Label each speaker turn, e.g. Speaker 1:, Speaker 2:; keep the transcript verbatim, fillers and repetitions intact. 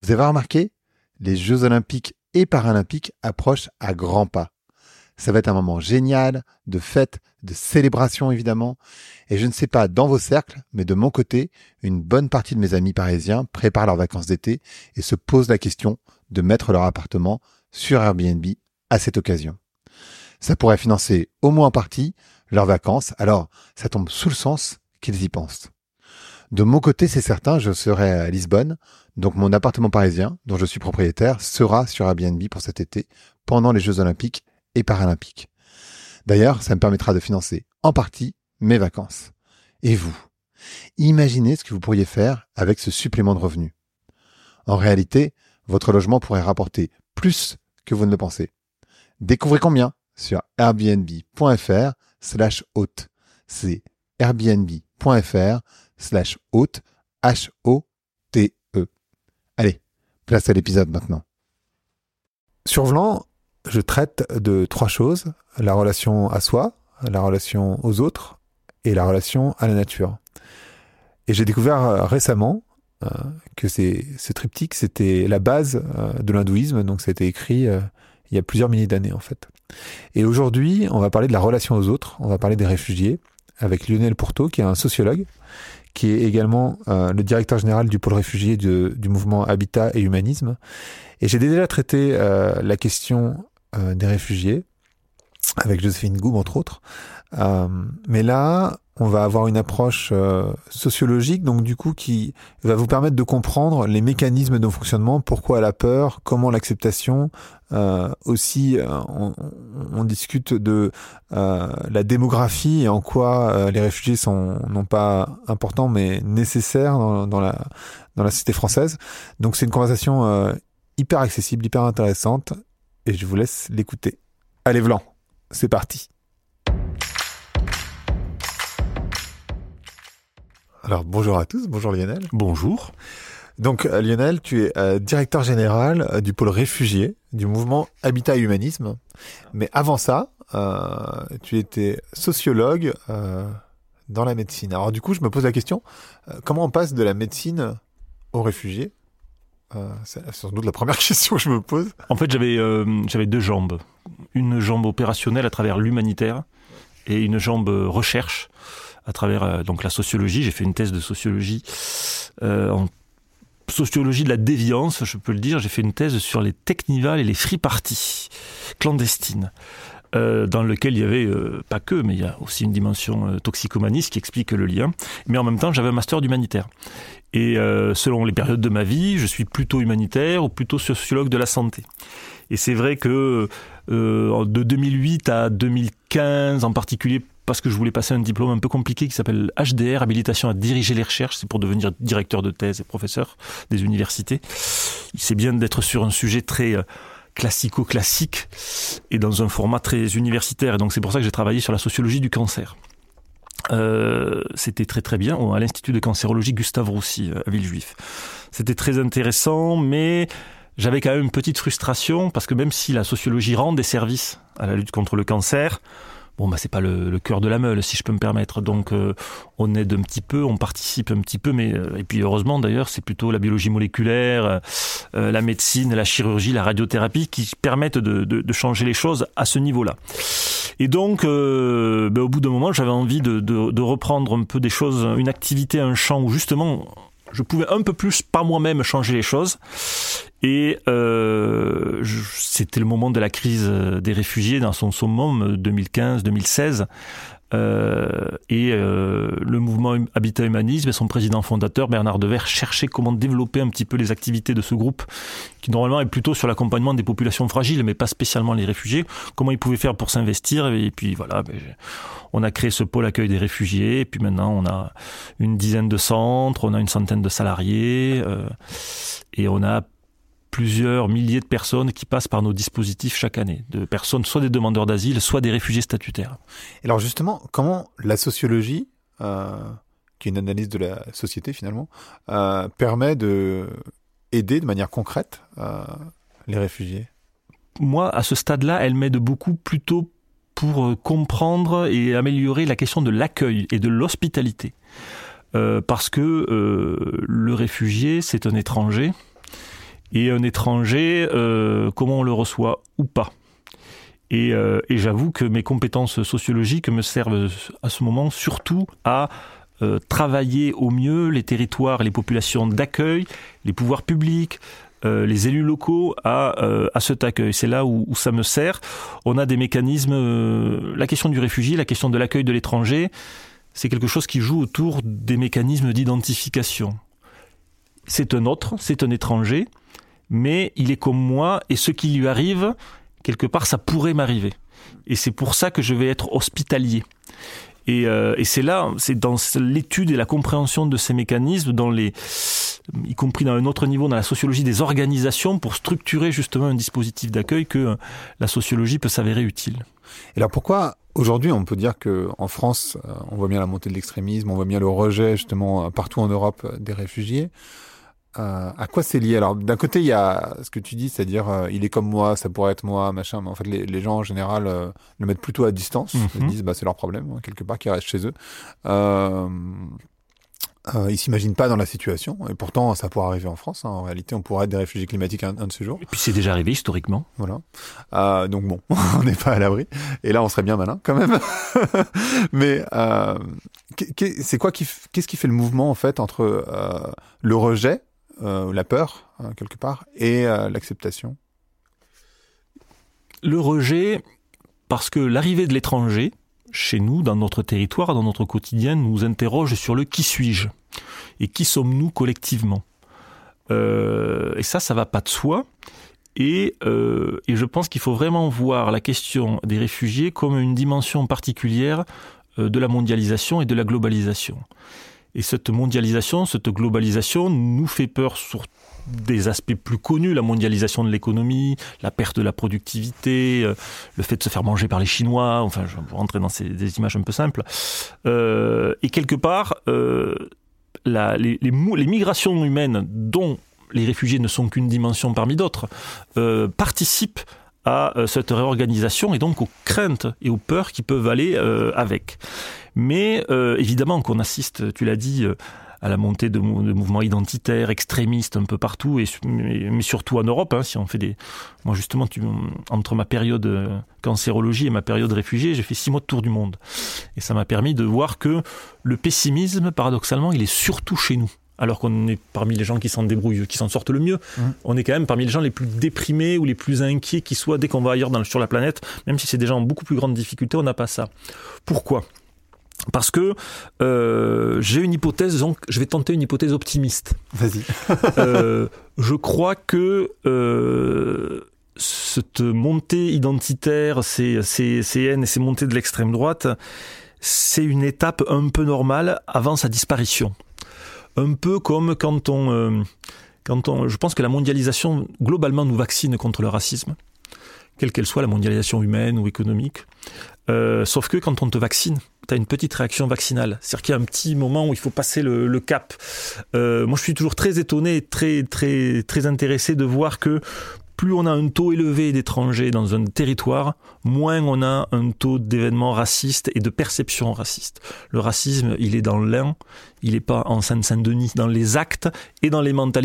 Speaker 1: Vous avez remarqué, les Jeux Olympiques et Paralympiques approchent à grands pas. Ça va être un moment génial, de fête, de célébration évidemment. Et je ne sais pas dans vos cercles, mais de mon côté, une bonne partie de mes amis parisiens préparent leurs vacances d'été et se posent la question de mettre leur appartement sur Airbnb à cette occasion. Ça pourrait financer au moins en partie leurs vacances, alors ça tombe sous le sens qu'ils y pensent. De mon côté, c'est certain, je serai à Lisbonne, donc mon appartement parisien, dont je suis propriétaire, sera sur Airbnb pour cet été, pendant les Jeux Olympiques et Paralympiques. D'ailleurs, ça me permettra de financer en partie mes vacances. Et vous, imaginez ce que vous pourriez faire avec ce supplément de revenus. En réalité, votre logement pourrait rapporter plus que vous ne le pensez. Découvrez combien sur airbnb.fr slash hôte. C'est airbnb.fr slash hôte, H O T E. Allez, place à l'épisode maintenant. Sur Vlan, je traite de trois choses, la relation à soi, la relation aux autres et la relation à la nature. Et j'ai découvert récemment euh, que c'est, ce triptyque, c'était la base euh, de l'hindouisme, donc ça a été écrit euh, il y a plusieurs milliers d'années en fait. Et aujourd'hui, on va parler de la relation aux autres, on va parler des réfugiés, avec Lionel Pourteau, qui est un sociologue, qui est également euh, le directeur général du pôle réfugié de, du mouvement Habitat et Humanisme. Et j'ai déjà traité euh, la question euh, des réfugiés, avec Joséphine Goub, entre autres. Euh, mais là, on va avoir une approche euh, sociologique, donc du coup, qui va vous permettre de comprendre les mécanismes de fonctionnement, pourquoi la peur, comment l'acceptation. Euh, aussi, euh, on, on discute de euh, la démographie et en quoi euh, les réfugiés sont non pas importants, mais nécessaires dans, dans, la, dans la société française. Donc c'est une conversation euh, hyper accessible, hyper intéressante, et je vous laisse l'écouter. Allez, Vlan, c'est parti. Alors, bonjour à tous, bonjour Lionel.
Speaker 2: Bonjour.
Speaker 1: Donc, euh, Lionel, tu es euh, directeur général euh, du pôle réfugié du mouvement Habitat et Humanisme. Mais avant ça, euh, tu étais sociologue euh, dans la médecine. Alors du coup, je me pose la question, euh, comment on passe de la médecine aux réfugiés ? euh, C'est sans doute la première question que je me pose.
Speaker 2: En fait, j'avais, euh, j'avais deux jambes. Une jambe opérationnelle à travers l'humanitaire et une jambe recherche à travers euh, donc la sociologie. J'ai fait une thèse de sociologie euh, en sociologie de la déviance, je peux le dire. J'ai fait une thèse sur les technivals et les free parties clandestines, euh, dans lequel il y avait, euh, pas que, mais il y a aussi une dimension euh, toxicomanie, ce qui explique le lien. Mais en même temps, j'avais un master d'humanitaire. Et euh, selon les périodes de ma vie, je suis plutôt humanitaire ou plutôt sociologue de la santé. Et c'est vrai que euh, de deux mille huit à deux mille quinze en particulier, parce que je voulais passer un diplôme un peu compliqué qui s'appelle H D R, habilitation à diriger les recherches, c'est pour devenir directeur de thèse et professeur des universités. C'est bien d'être sur un sujet très euh, classico-classique et dans un format très universitaire. Et donc c'est pour ça que j'ai travaillé sur la sociologie du cancer. Euh, c'était très très bien à l'Institut de cancérologie Gustave Roussy à Villejuif. C'était très intéressant, mais j'avais quand même une petite frustration parce que même si la sociologie rend des services à la lutte contre le cancer, bon bah c'est pas le, le cœur de la meule, si je peux me permettre. Donc euh, on aide un petit peu, on participe un petit peu, mais euh, et puis heureusement d'ailleurs, c'est plutôt la biologie moléculaire, euh, la médecine, la chirurgie, la radiothérapie qui permettent de, de, de changer les choses à ce niveau-là. Et donc, euh, bah, au bout d'un moment, j'avais envie de, de, de reprendre un peu des choses, une activité, un champ où justement je pouvais un peu plus par moi-même changer les choses. Et euh, je, c'était le moment de la crise des réfugiés dans son summum deux mille quinze deux mille seize. Euh, et euh, le mouvement Habitat Humanisme et son président fondateur Bernard Devers cherchaient comment développer un petit peu les activités de ce groupe qui normalement est plutôt sur l'accompagnement des populations fragiles mais pas spécialement les réfugiés, comment ils pouvaient faire pour s'investir. Et puis voilà, ben, on a créé ce pôle accueil des réfugiés et puis maintenant on a une dizaine de centres, on a une centaine de salariés euh, et on a plusieurs milliers de personnes qui passent par nos dispositifs chaque année, de personnes soit des demandeurs d'asile, soit des réfugiés statutaires.
Speaker 1: Et alors justement, comment la sociologie, euh, qui est une analyse de la société finalement, euh, permet de aider de manière concrète euh, les réfugiés ?
Speaker 2: Moi, à ce stade-là, elle m'aide beaucoup plutôt pour comprendre et améliorer la question de l'accueil et de l'hospitalité. Euh, parce que euh, le réfugié, c'est un étranger. et un étranger, euh, comment on le reçoit ou pas. Et, euh, et j'avoue que mes compétences sociologiques me servent à ce moment surtout à euh, travailler au mieux les territoires, les populations d'accueil, les pouvoirs publics, euh, les élus locaux à, euh, à cet accueil. C'est là où, où ça me sert. On a des mécanismes, euh, la question du réfugié, la question de l'accueil de l'étranger, c'est quelque chose qui joue autour des mécanismes d'identification. C'est un autre, c'est un étranger, mais il est comme moi et ce qui lui arrive, quelque part, ça pourrait m'arriver. Et c'est pour ça que je vais être hospitalier. Et, euh, et c'est là, c'est dans l'étude et la compréhension de ces mécanismes, dans les, y compris dans un autre niveau, dans la sociologie des organisations, pour structurer justement un dispositif d'accueil, que la sociologie peut s'avérer utile.
Speaker 1: Et alors pourquoi aujourd'hui on peut dire que en France, on voit bien la montée de l'extrémisme, on voit bien le rejet justement partout en Europe des réfugiés. Euh, à quoi c'est lié? Alors d'un côté il y a ce que tu dis, c'est-à-dire euh, il est comme moi, ça pourrait être moi, machin, mais en fait les, les gens en général euh, le mettent plutôt à distance. Mm-hmm. Ils disent bah c'est leur problème, hein, quelque part, qu'ils restent chez eux. Euh, euh, ils s'imaginent pas dans la situation, et pourtant ça pourrait arriver en France. Hein. En réalité, on pourrait être des réfugiés climatiques un, un de ces jours.
Speaker 2: Et puis c'est déjà arrivé historiquement.
Speaker 1: Voilà. Euh, donc bon, on n'est pas à l'abri. Et là, on serait bien malin quand même. Mais euh, c'est quoi qui, qu'est-ce qui fait le mouvement en fait entre euh, le rejet, Euh, la peur, hein, quelque part, et euh, l'acceptation?
Speaker 2: Le rejet, parce que l'arrivée de l'étranger, chez nous, dans notre territoire, dans notre quotidien, nous interroge sur le « qui suis-je » et qui sommes-nous collectivement. Euh, et ça, ça va pas de soi. Et, euh, et je pense qu'il faut vraiment voir la question des réfugiés comme une dimension particulière euh, de la mondialisation et de la globalisation. Et cette mondialisation, cette globalisation nous fait peur sur des aspects plus connus, la mondialisation de l'économie, la perte de la productivité, euh, le fait de se faire manger par les Chinois, enfin je vais rentrer dans ces, des images un peu simples. Euh, et quelque part, euh, la, les, les, les migrations humaines dont les réfugiés ne sont qu'une dimension parmi d'autres, euh, participent à euh, cette réorganisation et donc aux craintes et aux peurs qui peuvent aller euh, avec. Mais euh, évidemment qu'on assiste, tu l'as dit, euh, à la montée de, mou- de mouvements identitaires, extrémistes un peu partout, et, mais, mais surtout en Europe. Hein, si on fait des, moi justement, tu, entre ma période euh, cancérologie et ma période réfugié, j'ai fait six mois de tour du monde, et ça m'a permis de voir que le pessimisme, paradoxalement, il est surtout chez nous. Alors qu'on est parmi les gens qui s'en débrouillent, qui s'en sortent le mieux. Mmh. On est quand même parmi les gens les plus déprimés ou les plus inquiets qui soient dès qu'on va ailleurs dans, sur la planète, même si c'est des gens en beaucoup plus grande difficulté, on n'a pas ça. Pourquoi ? Parce que euh, j'ai une hypothèse, donc je vais tenter une hypothèse optimiste.
Speaker 1: Vas-y.
Speaker 2: euh, je crois que euh, cette montée identitaire, ces, ces, ces haines et ces montées de l'extrême droite, c'est une étape un peu normale avant sa disparition. Un peu comme quand on, euh, quand on... Je pense que la mondialisation, globalement, nous vaccine contre le racisme, quelle qu'elle soit, la mondialisation humaine ou économique. Euh, sauf que quand on te vaccine, tu as une petite réaction vaccinale. C'est-à-dire qu'il y a un petit moment où il faut passer le, le cap. Euh, moi, je suis toujours très étonné et très, très, très intéressé de voir que plus on a un taux élevé d'étrangers dans un territoire, moins on a un taux d'événements racistes et de perceptions racistes. Le racisme, il est dans l'un, il n'est pas en Seine-Saint-Denis, dans les actes et dans les mentalités.